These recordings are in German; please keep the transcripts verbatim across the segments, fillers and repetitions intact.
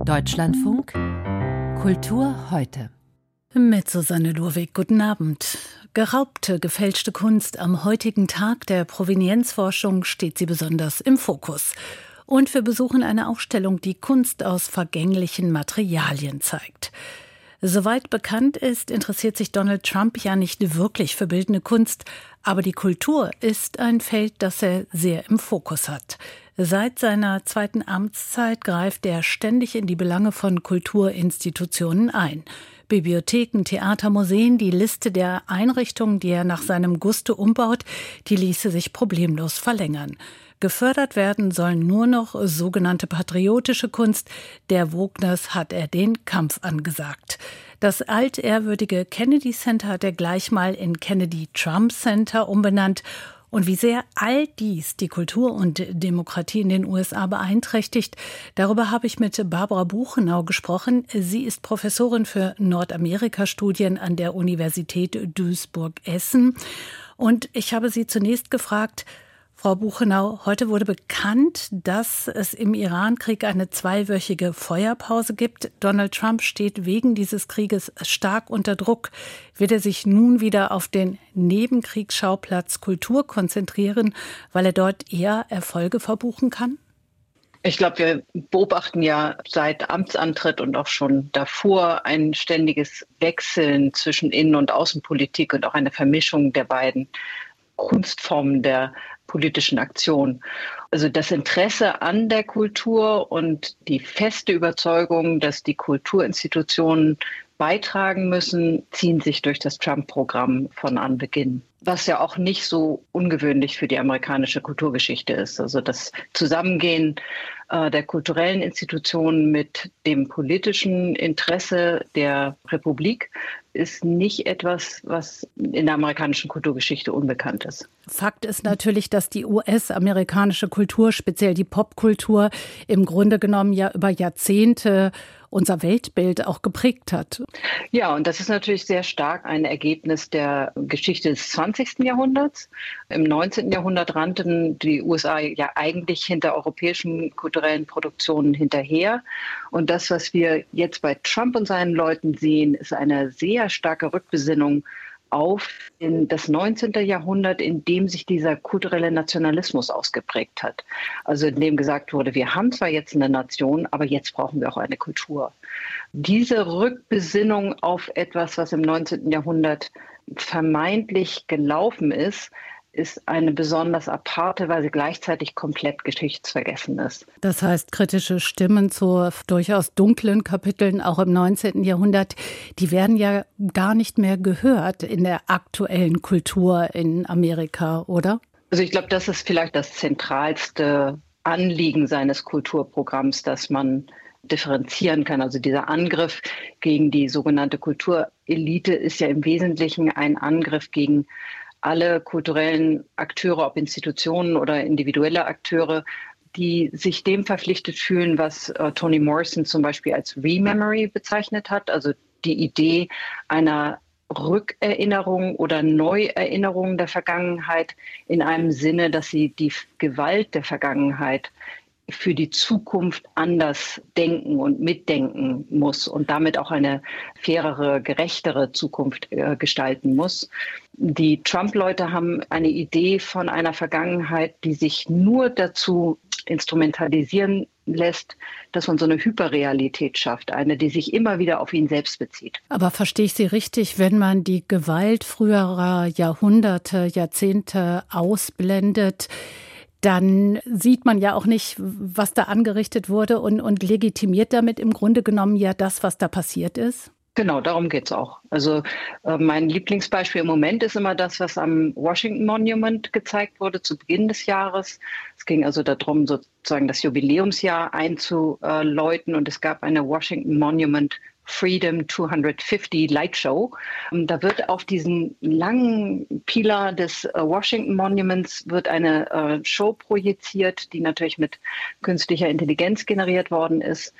Deutschlandfunk Kultur heute. Mit Susanne Lurwig, guten Abend. Geraubte, gefälschte Kunst am heutigen Tag der Provenienzforschung steht sie besonders im Fokus. Und wir besuchen eine Ausstellung, die Kunst aus vergänglichen Materialien zeigt. Soweit bekannt ist, interessiert sich Donald Trump ja nicht wirklich für bildende Kunst, aber die Kultur ist ein Feld, das er sehr im Fokus hat. Seit seiner zweiten Amtszeit greift er ständig in die Belange von Kulturinstitutionen ein. Bibliotheken, Theater, Museen, die Liste der Einrichtungen, die er nach seinem Gusto umbaut, die ließe sich problemlos verlängern. Gefördert werden sollen nur noch sogenannte patriotische Kunst. Der Wogners hat er den Kampf angesagt. Das altehrwürdige Kennedy Center hat er gleich mal in Kennedy Trump Center umbenannt. Und wie sehr all dies die Kultur und Demokratie in den U S A beeinträchtigt, darüber habe ich mit Barbara Buchenau gesprochen. Sie ist Professorin für Nordamerika-Studien an der Universität Duisburg-Essen. Und ich habe sie zunächst gefragt, Frau Buchenau, heute wurde bekannt, dass es im Irankrieg eine zweiwöchige Feuerpause gibt. Donald Trump steht wegen dieses Krieges stark unter Druck. Wird er sich nun wieder auf den Nebenkriegsschauplatz Kultur konzentrieren, weil er dort eher Erfolge verbuchen kann? Ich glaube, wir beobachten ja seit Amtsantritt und auch schon davor ein ständiges Wechseln zwischen Innen- und Außenpolitik und auch eine Vermischung der beiden Kunstformen der politischen Aktion. Also das Interesse an der Kultur und die feste Überzeugung, dass die Kulturinstitutionen beitragen müssen, ziehen sich durch das Trump-Programm von Anbeginn. Was ja auch nicht so ungewöhnlich für die amerikanische Kulturgeschichte ist. Also das Zusammengehen äh, der kulturellen Institutionen mit dem politischen Interesse der Republik ist nicht etwas, was in der amerikanischen Kulturgeschichte unbekannt ist. Fakt ist natürlich, dass die U S-amerikanische Kultur, speziell die Popkultur, im Grunde genommen ja über Jahrzehnte unser Weltbild auch geprägt hat. Ja, und das ist natürlich sehr stark ein Ergebnis der Geschichte des zwanzigsten Jahrhunderts. Im neunzehnten Jahrhundert rannten die U S A ja eigentlich hinter europäischen kulturellen Produktionen hinterher. Und das, was wir jetzt bei Trump und seinen Leuten sehen, ist eine sehr starke Rückbesinnung auf in das neunzehnten Jahrhundert, in dem sich dieser kulturelle Nationalismus ausgeprägt hat. Also in dem gesagt wurde, wir haben zwar jetzt eine Nation, aber jetzt brauchen wir auch eine Kultur. Diese Rückbesinnung auf etwas, was im neunzehnten Jahrhundert vermeintlich gelaufen ist, ist eine besonders aparte, weil sie gleichzeitig komplett geschichtsvergessen ist. Das heißt, kritische Stimmen zu durchaus dunklen Kapiteln, auch im neunzehnten Jahrhundert, die werden ja gar nicht mehr gehört in der aktuellen Kultur in Amerika, oder? Also ich glaube, das ist vielleicht das zentralste Anliegen seines Kulturprogramms, dass man differenzieren kann. Also dieser Angriff gegen die sogenannte Kulturelite ist ja im Wesentlichen ein Angriff gegen alle kulturellen Akteure, ob Institutionen oder individuelle Akteure, die sich dem verpflichtet fühlen, was äh, Toni Morrison zum Beispiel als Rememory bezeichnet hat, also die Idee einer Rückerinnerung oder Neuerinnerung der Vergangenheit in einem Sinne, dass sie die Gewalt der Vergangenheit für die Zukunft anders denken und mitdenken muss und damit auch eine fairere, gerechtere Zukunft äh, gestalten muss. Die Trump-Leute haben eine Idee von einer Vergangenheit, die sich nur dazu instrumentalisieren lässt, dass man so eine Hyperrealität schafft, eine, die sich immer wieder auf ihn selbst bezieht. Aber verstehe ich Sie richtig, wenn man die Gewalt früherer Jahrhunderte, Jahrzehnte ausblendet, dann sieht man ja auch nicht, was da angerichtet wurde und, und legitimiert damit im Grunde genommen ja das, was da passiert ist? Genau, darum geht's auch. Also äh, mein Lieblingsbeispiel im Moment ist immer das, was am Washington Monument gezeigt wurde zu Beginn des Jahres. Es ging also darum, sozusagen das Jubiläumsjahr einzuläuten und es gab eine Washington Monument Freedom zweihundertfünfzig Light Show. Da wird auf diesen langen Pilar des Washington Monuments wird eine äh, Show projiziert, die natürlich mit künstlicher Intelligenz generiert worden ist.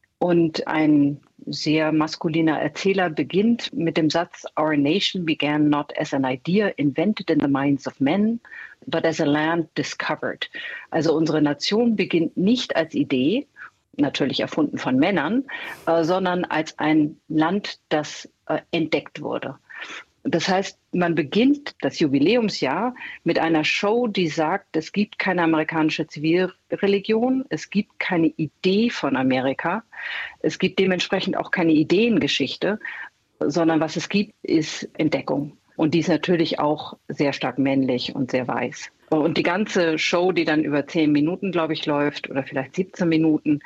Und ein sehr maskuliner Erzähler beginnt mit dem Satz, "Our nation began not as an idea invented in the minds of men, but as a land discovered." Also unsere Nation beginnt nicht als Idee, natürlich erfunden von Männern, äh, sondern als ein Land, das äh, entdeckt wurde. Das heißt, man beginnt das Jubiläumsjahr mit einer Show, die sagt, es gibt keine amerikanische Zivilreligion, es gibt keine Idee von Amerika, es gibt dementsprechend auch keine Ideengeschichte, sondern was es gibt, ist Entdeckung. Und die ist natürlich auch sehr stark männlich und sehr weiß. Und die ganze Show, die dann über zehn Minuten, glaube ich, läuft oder vielleicht siebzehn Minuten,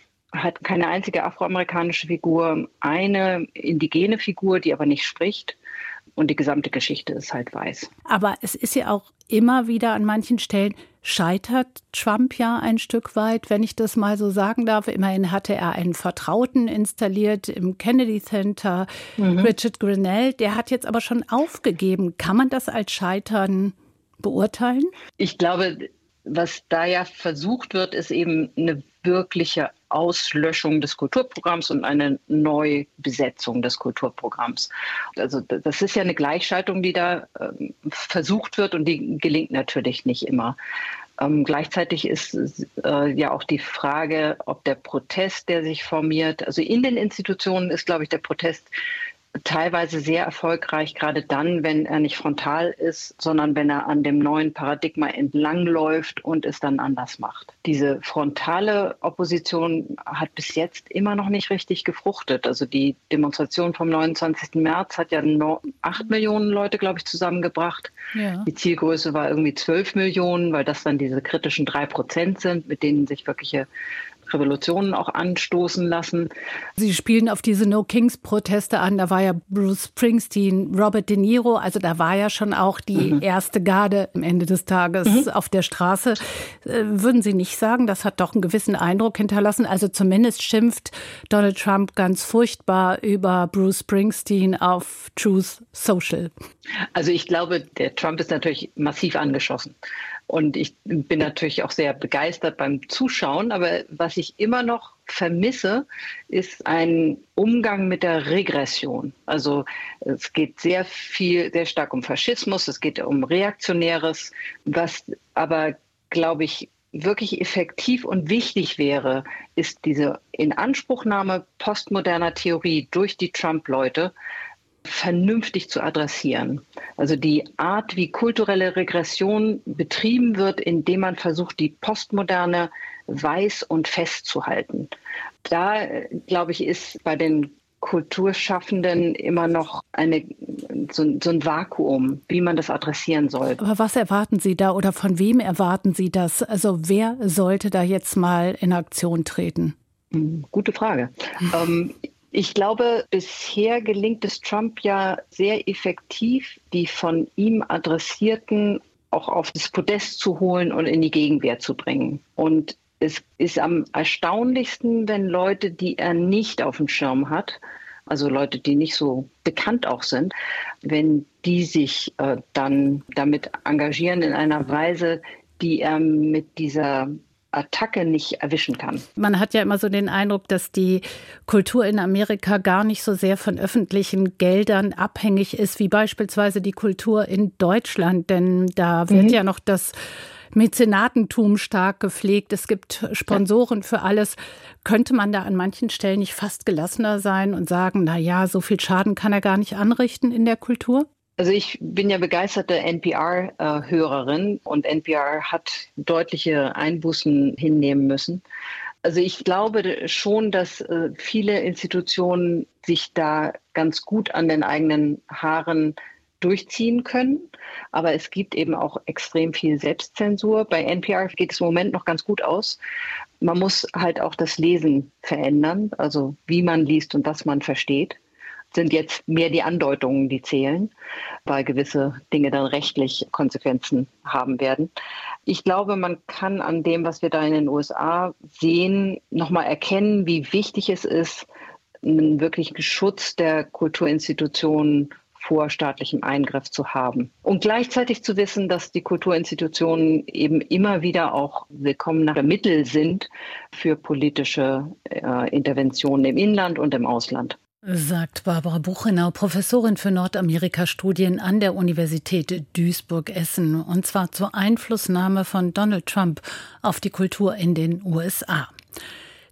hat keine einzige afroamerikanische Figur, eine indigene Figur, die aber nicht spricht. Und die gesamte Geschichte ist halt weiß. Aber es ist ja auch immer wieder an manchen Stellen, scheitert Trump ja ein Stück weit, wenn ich das mal so sagen darf. Immerhin hatte er einen Vertrauten installiert im Kennedy Center, mhm. Richard Grenell. Der hat jetzt aber schon aufgegeben. Kann man das als Scheitern beurteilen? Ich glaube, was da ja versucht wird, ist eben eine wirkliche Auslöschung des Kulturprogramms und eine Neubesetzung des Kulturprogramms. Also das ist ja eine Gleichschaltung, die da äh, versucht wird und die gelingt natürlich nicht immer. Ähm, gleichzeitig ist äh, ja auch die Frage, ob der Protest, der sich formiert, also in den Institutionen ist, glaube ich, der Protest teilweise sehr erfolgreich, gerade dann, wenn er nicht frontal ist, sondern wenn er an dem neuen Paradigma entlangläuft und es dann anders macht. Diese frontale Opposition hat bis jetzt immer noch nicht richtig gefruchtet. Also die Demonstration vom neunundzwanzigsten März hat ja noch acht Millionen Leute, glaube ich, zusammengebracht. Ja. Die Zielgröße war irgendwie zwölf Millionen, weil das dann diese kritischen drei Prozent sind, mit denen sich wirkliche Revolutionen auch anstoßen lassen. Sie spielen auf diese No-Kings-Proteste an. Da war ja Bruce Springsteen, Robert De Niro. Also da war ja schon auch die mhm. erste Garde am Ende des Tages mhm. auf der Straße. Würden Sie nicht sagen, das hat doch einen gewissen Eindruck hinterlassen? Also zumindest schimpft Donald Trump ganz furchtbar über Bruce Springsteen auf Truth Social. Also ich glaube, der Trump ist natürlich massiv angeschossen. Und ich bin natürlich auch sehr begeistert beim Zuschauen. Aber was ich immer noch vermisse, ist ein Umgang mit der Regression. Also es geht sehr viel, sehr stark um Faschismus, es geht um Reaktionäres, was aber, glaube ich, wirklich effektiv und wichtig wäre, ist diese Inanspruchnahme postmoderner Theorie durch die Trump-Leute vernünftig zu adressieren. Also die Art, wie kulturelle Regression betrieben wird, indem man versucht, die Postmoderne weiß und festzuhalten. Da, glaube ich, ist bei den Kulturschaffenden immer noch eine, so, so ein Vakuum, wie man das adressieren soll. Aber was erwarten Sie da oder von wem erwarten Sie das? Also wer sollte da jetzt mal in Aktion treten? Gute Frage. ähm, Ich glaube, bisher gelingt es Trump ja sehr effektiv, die von ihm Adressierten auch auf das Podest zu holen und in die Gegenwehr zu bringen. Und es ist am erstaunlichsten, wenn Leute, die er nicht auf dem Schirm hat, also Leute, die nicht so bekannt auch sind, wenn die sich äh, dann damit engagieren in einer Weise, die er mit dieser Attacke nicht erwischen kann. Man hat ja immer so den Eindruck, dass die Kultur in Amerika gar nicht so sehr von öffentlichen Geldern abhängig ist, wie beispielsweise die Kultur in Deutschland. Denn da wird mhm. ja noch das Mäzenatentum stark gepflegt. Es gibt Sponsoren ja. für alles. Könnte man da an manchen Stellen nicht fast gelassener sein und sagen, na ja, so viel Schaden kann er gar nicht anrichten in der Kultur? Also ich bin ja begeisterte N P R-Hörerin und N P R hat deutliche Einbußen hinnehmen müssen. Also ich glaube schon, dass viele Institutionen sich da ganz gut an den eigenen Haaren durchziehen können. Aber es gibt eben auch extrem viel Selbstzensur. Bei N P R geht es im Moment noch ganz gut aus. Man muss halt auch das Lesen verändern, also wie man liest und was man versteht. Sind jetzt mehr die Andeutungen, die zählen, weil gewisse Dinge dann rechtlich Konsequenzen haben werden. Ich glaube, man kann an dem, was wir da in den U S A sehen, nochmal erkennen, wie wichtig es ist, einen wirklichen Schutz der Kulturinstitutionen vor staatlichem Eingriff zu haben. Und gleichzeitig zu wissen, dass die Kulturinstitutionen eben immer wieder auch willkommene Mittel sind für politische äh, Interventionen im Inland und im Ausland. Sagt Barbara Buchenau, Professorin für Nordamerika-Studien an der Universität Duisburg-Essen, und zwar zur Einflussnahme von Donald Trump auf die Kultur in den U S A.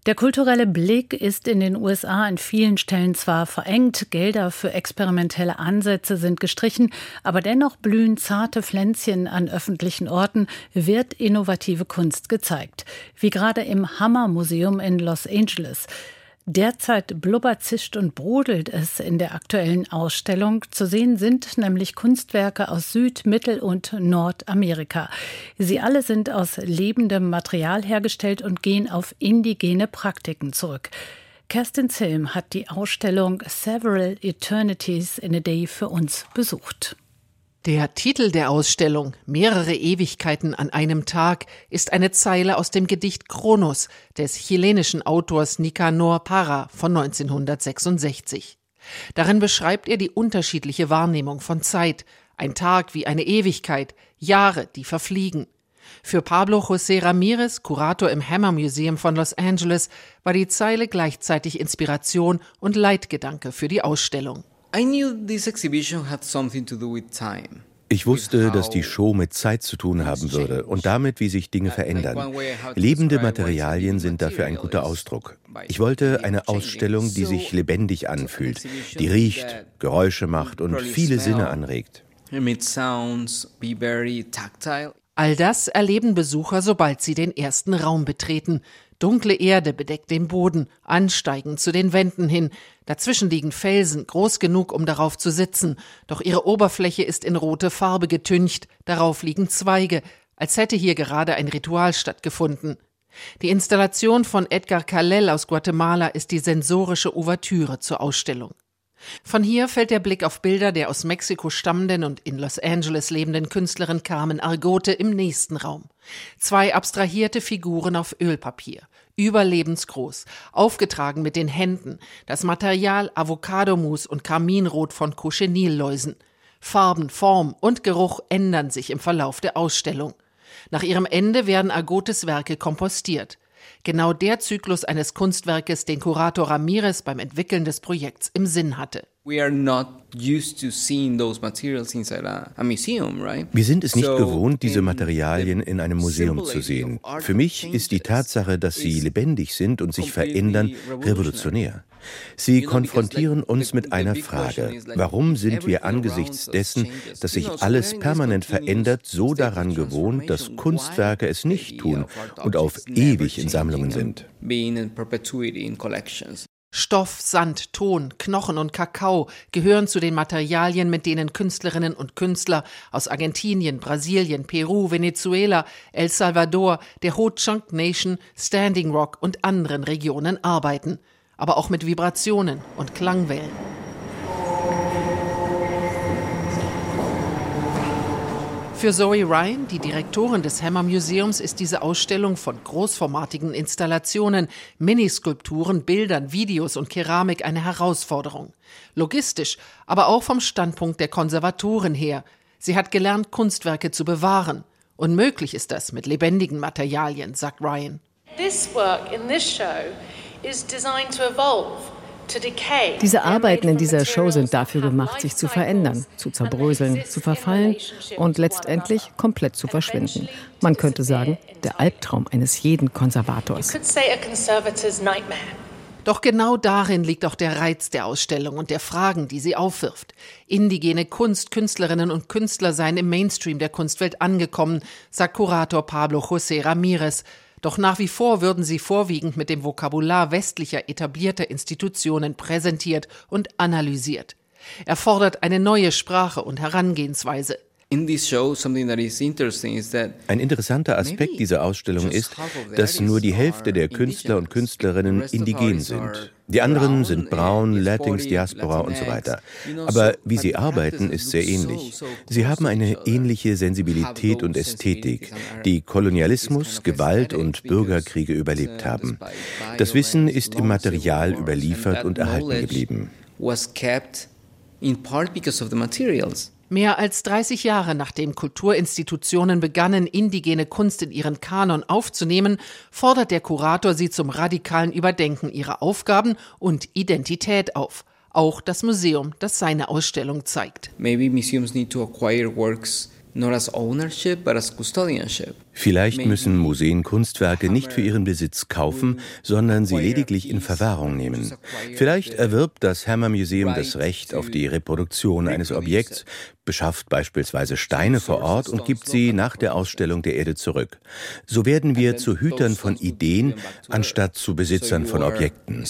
Der kulturelle Blick ist in den U S A an vielen Stellen zwar verengt, Gelder für experimentelle Ansätze sind gestrichen, aber dennoch blühen zarte Pflänzchen an öffentlichen Orten, wird innovative Kunst gezeigt. Wie gerade im Hammer Museum in Los Angeles. Derzeit blubbert, zischt und brodelt es in der aktuellen Ausstellung. Zu sehen sind nämlich Kunstwerke aus Süd-, Mittel- und Nordamerika. Sie alle sind aus lebendem Material hergestellt und gehen auf indigene Praktiken zurück. Kerstin Zilm hat die Ausstellung Several Eternities in a Day für uns besucht. Der Titel der Ausstellung, Mehrere Ewigkeiten an einem Tag, ist eine Zeile aus dem Gedicht Kronos des chilenischen Autors Nicanor Parra von neunzehnhundertsechsundsechzig. Darin beschreibt er die unterschiedliche Wahrnehmung von Zeit, ein Tag wie eine Ewigkeit, Jahre, die verfliegen. Für Pablo José Ramírez, Kurator im Hammer Museum von Los Angeles, war die Zeile gleichzeitig Inspiration und Leitgedanke für die Ausstellung. Ich wusste, dass die Show mit Zeit zu tun haben würde und damit, wie sich Dinge verändern. Lebende Materialien sind dafür ein guter Ausdruck. Ich wollte eine Ausstellung, die sich lebendig anfühlt, die riecht, Geräusche macht und viele Sinne anregt. All das erleben Besucher, sobald sie den ersten Raum betreten. Dunkle Erde bedeckt den Boden, ansteigend zu den Wänden hin. Dazwischen liegen Felsen, groß genug, um darauf zu sitzen. Doch ihre Oberfläche ist in rote Farbe getüncht. Darauf liegen Zweige, als hätte hier gerade ein Ritual stattgefunden. Die Installation von Edgar Calel aus Guatemala ist die sensorische Ouvertüre zur Ausstellung. Von hier fällt der Blick auf Bilder der aus Mexiko stammenden und in Los Angeles lebenden Künstlerin Carmen Argote im nächsten Raum. Zwei abstrahierte Figuren auf Ölpapier, überlebensgroß, aufgetragen mit den Händen, das Material Avocadomus und Karminrot von Cochineal-Läusen. Farben, Form und Geruch ändern sich im Verlauf der Ausstellung. Nach ihrem Ende werden Argotes Werke kompostiert. Genau der Zyklus eines Kunstwerkes, den Kurator Ramírez beim Entwickeln des Projekts im Sinn hatte. Wir sind es nicht gewohnt, diese Materialien in einem Museum zu sehen. Für mich ist die Tatsache, dass sie lebendig sind und sich verändern, revolutionär. Sie konfrontieren uns mit einer Frage. Warum sind wir angesichts dessen, dass sich alles permanent verändert, so daran gewohnt, dass Kunstwerke es nicht tun und auf ewig in Sammlungen sind? Stoff, Sand, Ton, Knochen und Kakao gehören zu den Materialien, mit denen Künstlerinnen und Künstler aus Argentinien, Brasilien, Peru, Venezuela, El Salvador, der Ho-Chunk Nation, Standing Rock und anderen Regionen arbeiten. Aber auch mit Vibrationen und Klangwellen. Für Zoe Ryan, die Direktorin des Hammer Museums, ist diese Ausstellung von großformatigen Installationen, Miniskulpturen, Bildern, Videos und Keramik eine Herausforderung. Logistisch, aber auch vom Standpunkt der Konservatoren her. Sie hat gelernt, Kunstwerke zu bewahren. Unmöglich ist das mit lebendigen Materialien, sagt Ryan. This work in this show is designed to evolve. Diese Arbeiten in dieser Show sind dafür gemacht, sich zu verändern, zu zerbröseln, zu verfallen und letztendlich komplett zu verschwinden. Man könnte sagen, der Albtraum eines jeden Konservators. Doch genau darin liegt auch der Reiz der Ausstellung und der Fragen, die sie aufwirft. Indigene Kunst, Künstlerinnen und Künstler seien im Mainstream der Kunstwelt angekommen, sagt Kurator Pablo José Ramírez. Doch nach wie vor würden sie vorwiegend mit dem Vokabular westlicher etablierter Institutionen präsentiert und analysiert. Er fordert eine neue Sprache und Herangehensweise. Ein interessanter Aspekt dieser Ausstellung ist, dass nur die Hälfte der Künstler und Künstlerinnen indigen sind. Die anderen sind braun, Latinx, Diaspora und so weiter. Aber wie sie arbeiten, ist sehr ähnlich. Sie haben eine ähnliche Sensibilität und Ästhetik, die Kolonialismus, Gewalt und Bürgerkriege überlebt haben. Das Wissen ist im Material überliefert und erhalten geblieben. Mehr als dreißig Jahre nachdem Kulturinstitutionen begannen, indigene Kunst in ihren Kanon aufzunehmen, fordert der Kurator sie zum radikalen Überdenken ihrer Aufgaben und Identität auf. Auch das Museum, das seine Ausstellung zeigt. Maybe museums need to acquire works Vielleicht müssen Museen Kunstwerke nicht für ihren Besitz kaufen, sondern sie lediglich in Verwahrung nehmen. Vielleicht erwirbt das Hammer Museum das Recht auf die Reproduktion eines Objekts, beschafft beispielsweise Steine vor Ort und gibt sie nach der Ausstellung der Erde zurück. So werden wir zu Hütern von Ideen, anstatt zu Besitzern von Objekten.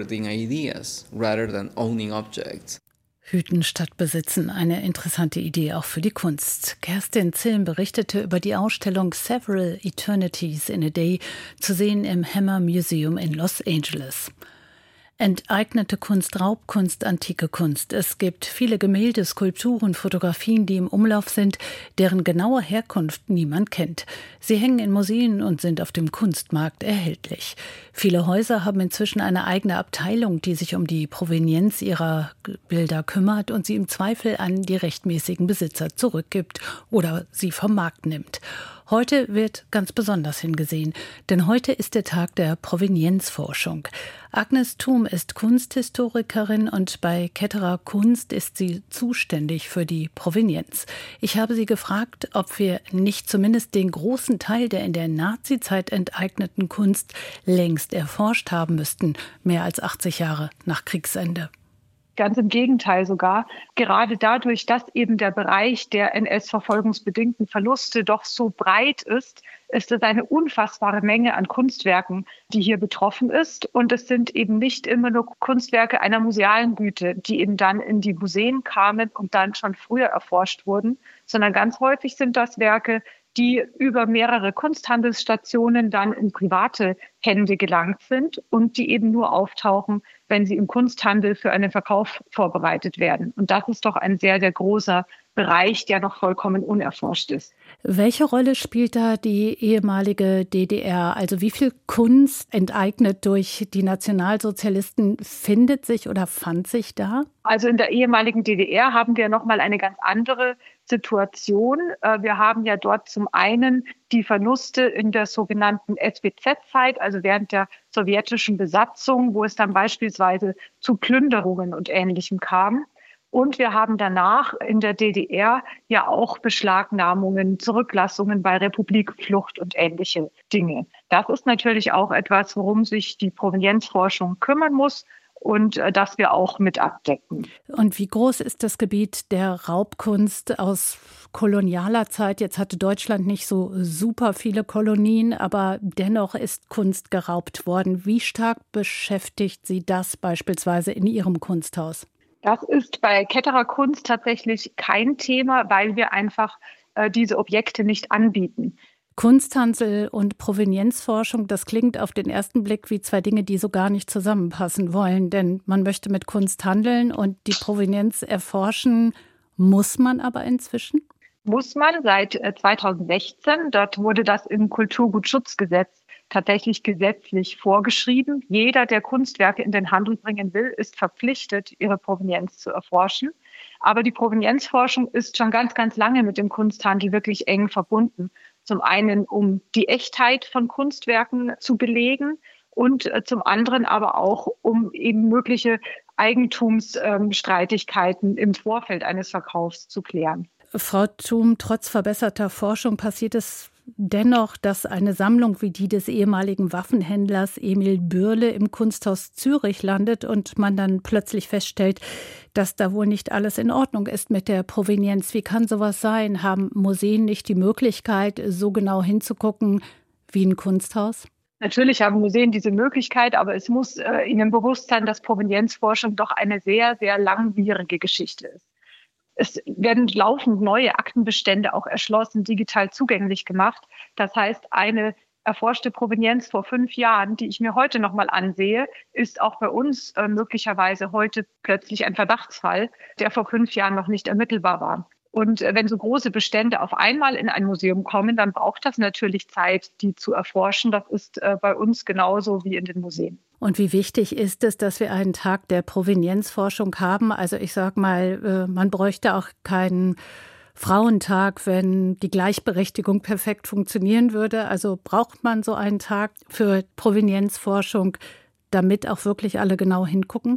Hüten statt besitzen, eine interessante Idee auch für die Kunst. Kerstin Zilm berichtete über die Ausstellung Several Eternities in a Day, zu sehen im Hammer Museum in Los Angeles. Enteignete Kunst, Raubkunst, antike Kunst. Es gibt viele Gemälde, Skulpturen, Fotografien, die im Umlauf sind, deren genaue Herkunft niemand kennt. Sie hängen in Museen und sind auf dem Kunstmarkt erhältlich. Viele Häuser haben inzwischen eine eigene Abteilung, die sich um die Provenienz ihrer Bilder kümmert und sie im Zweifel an die rechtmäßigen Besitzer zurückgibt oder sie vom Markt nimmt. Heute wird ganz besonders hingesehen, denn heute ist der Tag der Provenienzforschung. Agnes Thum ist Kunsthistorikerin und bei Ketterer Kunst ist sie zuständig für die Provenienz. Ich habe sie gefragt, ob wir nicht zumindest den großen Teil der in der Nazizeit enteigneten Kunst längst erforscht haben müssten, mehr als achtzig Jahre nach Kriegsende. Ganz im Gegenteil sogar. Gerade dadurch, dass eben der Bereich der N S-verfolgungsbedingten Verluste doch so breit ist, ist es eine unfassbare Menge an Kunstwerken, die hier betroffen ist. Und es sind eben nicht immer nur Kunstwerke einer musealen Güte, die eben dann in die Museen kamen und dann schon früher erforscht wurden, sondern ganz häufig sind das Werke, die über mehrere Kunsthandelsstationen dann in private Hände gelangt sind und die eben nur auftauchen, wenn sie im Kunsthandel für einen Verkauf vorbereitet werden. Und das ist doch ein sehr, sehr großer Bereich, der noch vollkommen unerforscht ist. Welche Rolle spielt da die ehemalige D D R? Also wie viel Kunst enteignet durch die Nationalsozialisten findet sich oder fand sich da? Also in der ehemaligen D D R haben wir noch mal eine ganz andere Situation. Wir haben ja dort zum einen die Verluste in der sogenannten S B Z-Zeit, also während der sowjetischen Besatzung, wo es dann beispielsweise zu Plünderungen und Ähnlichem kam. Und wir haben danach in der D D R ja auch Beschlagnahmungen, Zurücklassungen bei Republikflucht und ähnliche Dinge. Das ist natürlich auch etwas, worum sich die Provenienzforschung kümmern muss und äh, das wir auch mit abdecken. Und wie groß ist das Gebiet der Raubkunst aus kolonialer Zeit? Jetzt hatte Deutschland nicht so super viele Kolonien, aber dennoch ist Kunst geraubt worden. Wie stark beschäftigt Sie das beispielsweise in Ihrem Kunsthaus? Das ist bei Ketterer Kunst tatsächlich kein Thema, weil wir einfach äh, diese Objekte nicht anbieten. Kunsthandel und Provenienzforschung, das klingt auf den ersten Blick wie zwei Dinge, die so gar nicht zusammenpassen wollen. Denn man möchte mit Kunst handeln und die Provenienz erforschen, muss man aber inzwischen? Muss man seit äh, zweitausendsechzehn. Dort wurde das im Kulturgutschutzgesetz tatsächlich gesetzlich vorgeschrieben. Jeder, der Kunstwerke in den Handel bringen will, ist verpflichtet, ihre Provenienz zu erforschen. Aber die Provenienzforschung ist schon ganz, ganz lange mit dem Kunsthandel wirklich eng verbunden. Zum einen, um die Echtheit von Kunstwerken zu belegen und äh, zum anderen aber auch, um eben mögliche Eigentumsstreitigkeiten ähm, im Vorfeld eines Verkaufs zu klären. Frau Thum, trotz verbesserter Forschung passiert es dennoch, dass eine Sammlung wie die des ehemaligen Waffenhändlers Emil Bürle im Kunsthaus Zürich landet und man dann plötzlich feststellt, dass da wohl nicht alles in Ordnung ist mit der Provenienz. Wie kann sowas sein? Haben Museen nicht die Möglichkeit, so genau hinzugucken wie ein Kunsthaus? Natürlich haben Museen diese Möglichkeit, aber es muss äh, ihnen bewusst sein, dass Provenienzforschung doch eine sehr, sehr langwierige Geschichte ist. Es werden laufend neue Aktenbestände auch erschlossen, digital zugänglich gemacht. Das heißt, eine erforschte Provenienz vor fünf Jahren, die ich mir heute noch mal ansehe, ist auch bei uns äh, möglicherweise heute plötzlich ein Verdachtsfall, der vor fünf Jahren noch nicht ermittelbar war. Und äh, wenn so große Bestände auf einmal in ein Museum kommen, dann braucht das natürlich Zeit, die zu erforschen. Das ist äh, bei uns genauso wie in den Museen. Und wie wichtig ist es, dass wir einen Tag der Provenienzforschung haben? Also ich sage mal, man bräuchte auch keinen Frauentag, wenn die Gleichberechtigung perfekt funktionieren würde. Also braucht man so einen Tag für Provenienzforschung, damit auch wirklich alle genau hingucken?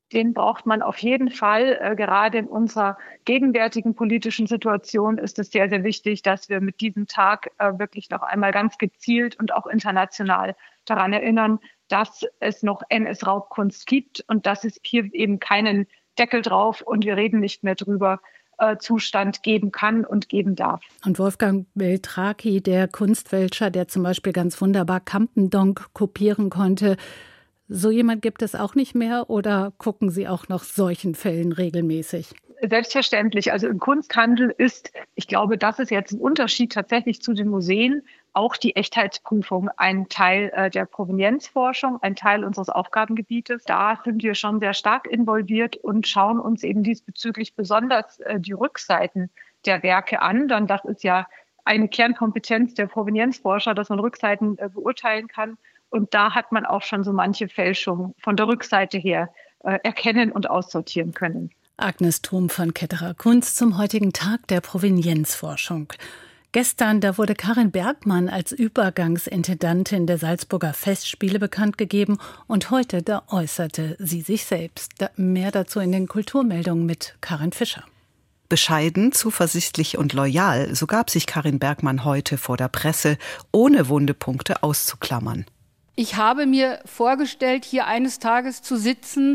Den braucht man auf jeden Fall. Äh, gerade in unserer gegenwärtigen politischen Situation ist es sehr, sehr wichtig, dass wir mit diesem Tag äh, wirklich noch einmal ganz gezielt und auch international daran erinnern, dass es noch N S-Raubkunst gibt und dass es hier eben keinen Deckel drauf und wir reden nicht mehr drüber, äh, Zustand geben kann und geben darf. Und Wolfgang Beltraki, der Kunstfälscher, der zum Beispiel ganz wunderbar Campendonk kopieren konnte, so jemand gibt es auch nicht mehr oder gucken Sie auch nach solchen Fällen regelmäßig? Selbstverständlich. Also im Kunsthandel ist, ich glaube, das ist jetzt ein Unterschied tatsächlich zu den Museen, auch die Echtheitsprüfung ein Teil äh, der Provenienzforschung, ein Teil unseres Aufgabengebietes. Da sind wir schon sehr stark involviert und schauen uns eben diesbezüglich besonders äh, die Rückseiten der Werke an. Denn das ist ja eine Kernkompetenz der Provenienzforscher, dass man Rückseiten äh, beurteilen kann. Und da hat man auch schon so manche Fälschung von der Rückseite her äh, erkennen und aussortieren können. Agnes Thom von Ketterer Kunst zum heutigen Tag der Provenienzforschung. Gestern, da wurde Karin Bergmann als Übergangsintendantin der Salzburger Festspiele bekannt gegeben und heute, da äußerte sie sich selbst. Da, mehr dazu in den Kulturmeldungen mit Karin Fischer. Bescheiden, zuversichtlich und loyal, so gab sich Karin Bergmann heute vor der Presse, ohne Wundepunkte auszuklammern. Ich habe mir vorgestellt, hier eines Tages zu sitzen,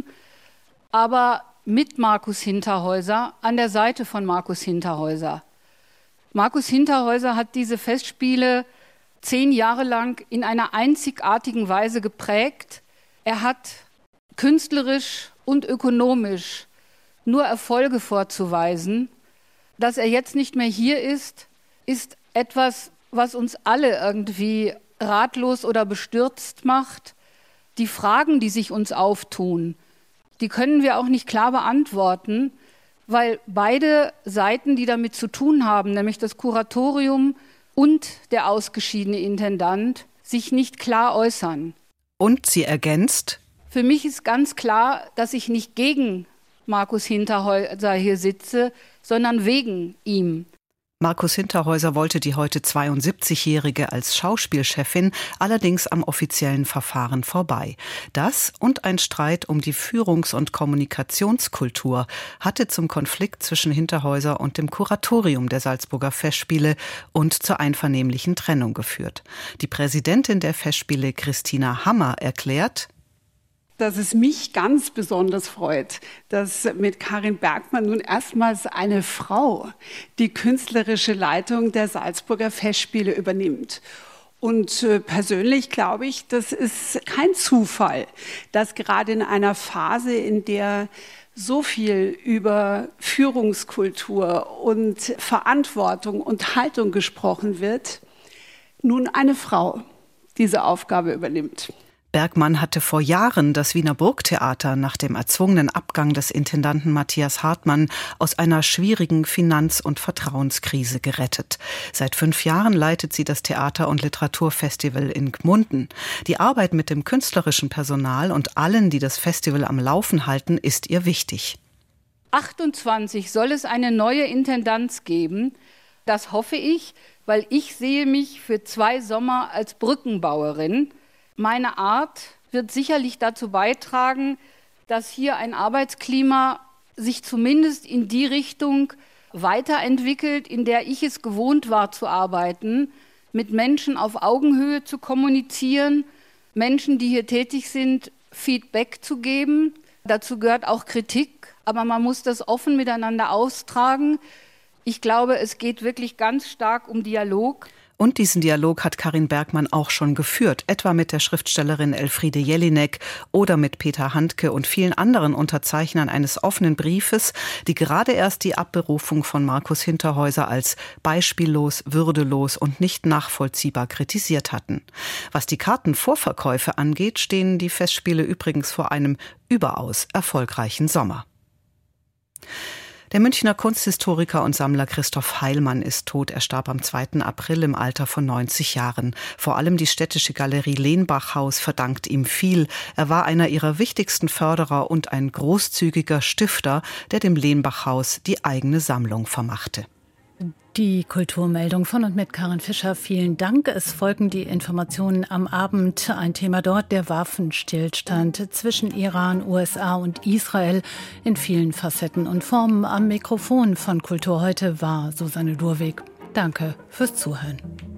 aber mit Markus Hinterhäuser, an der Seite von Markus Hinterhäuser. Markus Hinterhäuser hat diese Festspiele zehn Jahre lang in einer einzigartigen Weise geprägt. Er hat künstlerisch und ökonomisch nur Erfolge vorzuweisen. Dass er jetzt nicht mehr hier ist, ist etwas, was uns alle irgendwie ratlos oder bestürzt macht. Die Fragen, die sich uns auftun, die können wir auch nicht klar beantworten, weil beide Seiten, die damit zu tun haben, nämlich das Kuratorium und der ausgeschiedene Intendant, sich nicht klar äußern. Und sie ergänzt: Für mich ist ganz klar, dass ich nicht gegen Markus Hinterhäuser hier sitze, sondern wegen ihm. Markus Hinterhäuser wollte die heute zweiundsiebzigjährige als Schauspielchefin allerdings am offiziellen Verfahren vorbei. Das und ein Streit um die Führungs- und Kommunikationskultur hatte zum Konflikt zwischen Hinterhäuser und dem Kuratorium der Salzburger Festspiele und zur einvernehmlichen Trennung geführt. Die Präsidentin der Festspiele, Christina Hammer, erklärt: Dass es mich ganz besonders freut, dass mit Karin Bergmann nun erstmals eine Frau die künstlerische Leitung der Salzburger Festspiele übernimmt. Und äh, persönlich glaube ich, das ist kein Zufall, dass gerade in einer Phase, in der so viel über Führungskultur und Verantwortung und Haltung gesprochen wird, nun eine Frau diese Aufgabe übernimmt. Bergmann hatte vor Jahren das Wiener Burgtheater nach dem erzwungenen Abgang des Intendanten Matthias Hartmann aus einer schwierigen Finanz- und Vertrauenskrise gerettet. Seit fünf Jahren leitet sie das Theater- und Literaturfestival in Gmunden. Die Arbeit mit dem künstlerischen Personal und allen, die das Festival am Laufen halten, ist ihr wichtig. achtundzwanzig soll es eine neue Intendanz geben. Das hoffe ich, weil ich sehe mich für zwei Sommer als Brückenbauerin. Meine Art wird sicherlich dazu beitragen, dass hier ein Arbeitsklima sich zumindest in die Richtung weiterentwickelt, in der ich es gewohnt war zu arbeiten, mit Menschen auf Augenhöhe zu kommunizieren, Menschen, die hier tätig sind, Feedback zu geben. Dazu gehört auch Kritik, aber man muss das offen miteinander austragen. Ich glaube, es geht wirklich ganz stark um Dialog. Und diesen Dialog hat Karin Bergmann auch schon geführt, etwa mit der Schriftstellerin Elfriede Jelinek oder mit Peter Handke und vielen anderen Unterzeichnern eines offenen Briefes, die gerade erst die Abberufung von Markus Hinterhäuser als beispiellos, würdelos und nicht nachvollziehbar kritisiert hatten. Was die Kartenvorverkäufe angeht, stehen die Festspiele übrigens vor einem überaus erfolgreichen Sommer. Der Münchner Kunsthistoriker und Sammler Christoph Heilmann ist tot. Er starb am zweiten April im Alter von neunzig Jahren. Vor allem die Städtische Galerie Lenbachhaus verdankt ihm viel. Er war einer ihrer wichtigsten Förderer und ein großzügiger Stifter, der dem Lenbachhaus die eigene Sammlung vermachte. Die Kulturmeldung von und mit Karin Fischer. Vielen Dank. Es folgen die Informationen am Abend. Ein Thema dort, der Waffenstillstand zwischen Iran, U S A und Israel in vielen Facetten und Formen. Am Mikrofon von Kultur heute war Susanne Durweg. Danke fürs Zuhören.